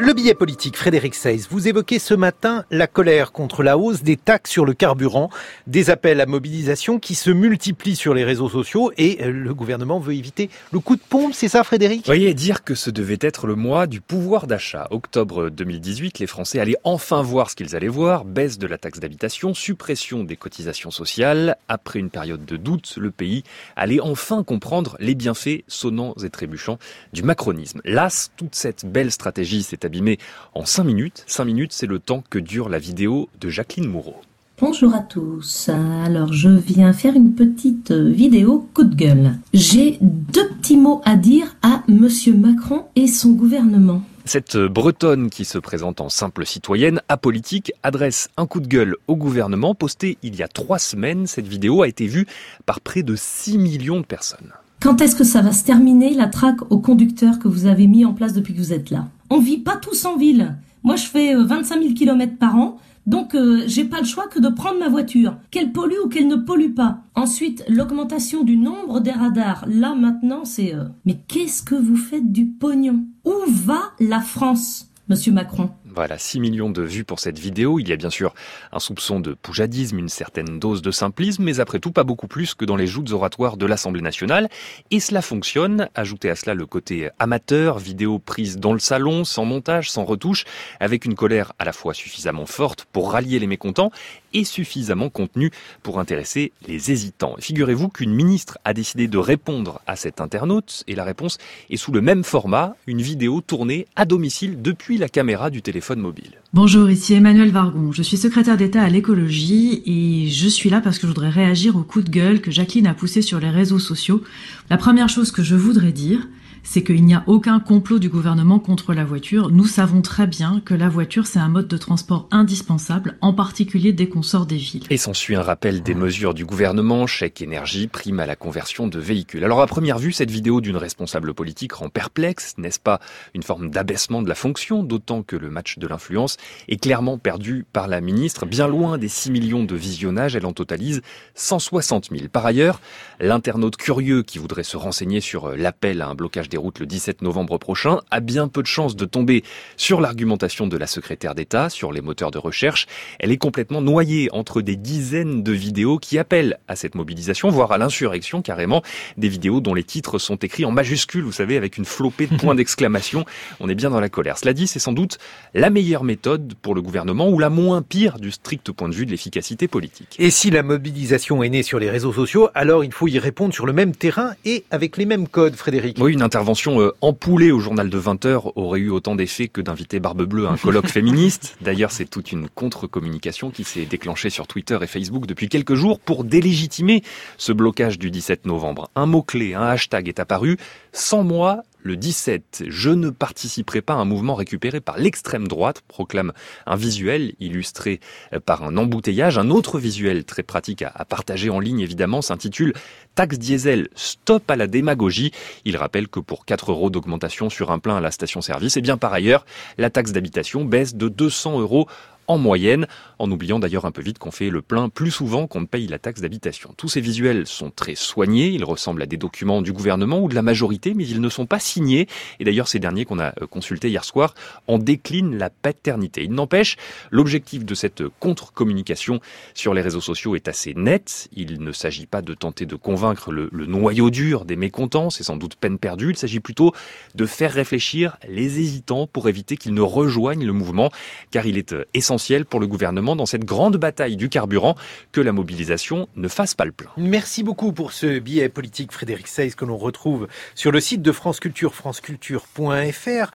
Le billet politique, Frédéric Seyss, vous évoquez ce matin la colère contre la hausse des taxes sur le carburant, des appels à mobilisation qui se multiplient sur les réseaux sociaux et le gouvernement veut éviter le coup de pompe, c'est ça Frédéric ? Voyez, dire que ce devait être le mois du pouvoir d'achat. Octobre 2018, les Français allaient enfin voir ce qu'ils allaient voir, baisse de la taxe d'habitation, suppression des cotisations sociales. Après une période de doute, le pays allait enfin comprendre les bienfaits sonnants et trébuchants du macronisme. Las, toute cette belle stratégie s'est abîmée en 5 minutes. 5 minutes, c'est le temps que dure la vidéo de Jacqueline Moureau. Bonjour à tous. Alors, je viens faire une petite vidéo coup de gueule. J'ai 2 petits mots à dire à Monsieur Macron et son gouvernement. Cette Bretonne qui se présente en simple citoyenne apolitique adresse un coup de gueule au gouvernement. Postée il y a 3 semaines, cette vidéo a été vue par près de 6 millions de personnes. Quand est-ce que ça va se terminer, la traque aux conducteurs que vous avez mis en place depuis que vous êtes là ? On vit pas tous en ville. Moi, je fais 25 000 km par an. Donc, j'ai pas le choix que de prendre ma voiture, qu'elle pollue ou qu'elle ne pollue pas. Ensuite, l'augmentation du nombre des radars. Là, maintenant, c'est... Mais qu'est-ce que vous faites du pognon ? Où va la France, Monsieur Macron ? Voilà, 6 millions de vues pour cette vidéo. Il y a bien sûr un soupçon de poujadisme, une certaine dose de simplisme, mais après tout, pas beaucoup plus que dans les joutes oratoires de l'Assemblée nationale. Et cela fonctionne. Ajoutez à cela le côté amateur, vidéo prise dans le salon, sans montage, sans retouche, avec une colère à la fois suffisamment forte pour rallier les mécontents et suffisamment contenue pour intéresser les hésitants. Figurez-vous qu'une ministre a décidé de répondre à cet internaute, et la réponse est sous le même format, une vidéo tournée à domicile depuis la caméra du téléphone mobile. Bonjour, ici Emmanuelle Vargon. Je suis secrétaire d'État à l'écologie et je suis là parce que je voudrais réagir au coup de gueule que Jacqueline a poussé sur les réseaux sociaux. La première chose que je voudrais dire, c'est qu'il n'y a aucun complot du gouvernement contre la voiture. Nous savons très bien que la voiture, c'est un mode de transport indispensable, en particulier dès qu'on sort des villes. Et s'ensuit un rappel des mesures du gouvernement, chèque énergie, prime à la conversion de véhicules. Alors à première vue, cette vidéo d'une responsable politique rend perplexe. N'est-ce pas une forme d'abaissement de la fonction, d'autant que le match de l'influence est clairement perdu par la ministre. Bien loin des 6 millions de visionnages, elle en totalise 160 000. Par ailleurs, l'internaute curieux qui voudrait se renseigner sur l'appel à un blocage des routes le 17 novembre prochain a bien peu de chances de tomber sur l'argumentation de la secrétaire d'État sur les moteurs de recherche. Elle est complètement noyée entre des dizaines de vidéos qui appellent à cette mobilisation, voire à l'insurrection carrément, des vidéos dont les titres sont écrits en majuscules, vous savez, avec une flopée de points d'exclamation. On est bien dans la colère. Cela dit, c'est sans doute la meilleure méthode pour le gouvernement ou la moins pire du strict point de vue de l'efficacité politique. Et si la mobilisation est née sur les réseaux sociaux, alors il faut y répondre sur le même terrain et avec les mêmes codes, Frédéric. Oui, une intervention empoulée au journal de 20h aurait eu autant d'effet que d'inviter Barbe Bleue à un colloque féministe. D'ailleurs, c'est toute une contre-communication qui s'est déclenchée sur Twitter et Facebook depuis quelques jours pour délégitimer ce blocage du 17 novembre. Un mot-clé, un hashtag est apparu. Sans moi, le 17, je ne participerai pas à un mouvement récupéré par l'extrême droite, proclame un visuel illustré par un embouteillage. Un autre visuel très pratique à partager en ligne, évidemment, s'intitule « Taxe diesel, stop à la démagogie ». Il rappelle que pour 4 € d'augmentation sur un plein à la station-service, et bien par ailleurs, la taxe d'habitation baisse de 200 € en moyenne, en oubliant d'ailleurs un peu vite qu'on fait le plein plus souvent qu'on ne paye la taxe d'habitation. Tous ces visuels sont très soignés, ils ressemblent à des documents du gouvernement ou de la majorité, mais ils ne sont pas signés. Et d'ailleurs, ces derniers qu'on a consultés hier soir en déclinent la paternité. Il n'empêche, l'objectif de cette contre-communication sur les réseaux sociaux est assez net. Il ne s'agit pas de tenter de convaincre le noyau dur des mécontents, c'est sans doute peine perdue. Il s'agit plutôt de faire réfléchir les hésitants pour éviter qu'ils ne rejoignent le mouvement, car il est essentiel pour le gouvernement dans cette grande bataille du carburant que la mobilisation ne fasse pas le plein. Merci beaucoup pour ce billet politique, Frédéric Seyss, que l'on retrouve sur le site de France Culture, franceculture.fr.